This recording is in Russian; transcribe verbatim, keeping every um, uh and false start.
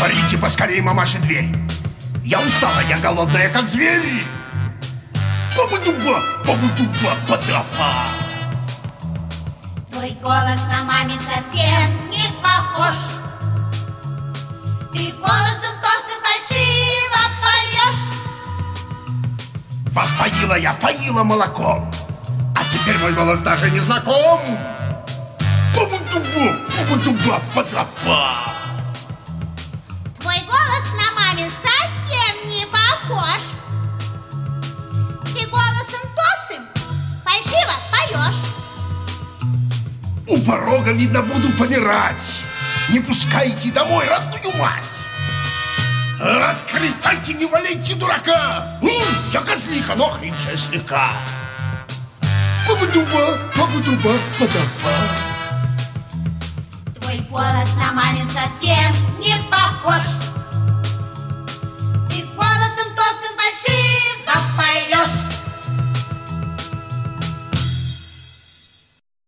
Отворите поскорее, мамаша, дверь. Я устала, я голодная, как зверь. Баба-дуба, баба-дуба, подапа. Твой голос на мамин совсем не похож. Ты голосом толстым фальшиво поешь. Вас поила я, поила молоком, а теперь мой голос даже не знаком. Баба-дуба, баба-дуба, подапа. Твой голос на мамин совсем не похож. Ты голосом толстым фальшиво поешь. У порога, видно, буду помирать. Не пускайте домой родную мать. Открывайте, не валяйте дурака. М, я козлиха, но хрипшая слегка. Баба-дуба, баба-дуба, подапа. Твой голос на мамин совсем не похож.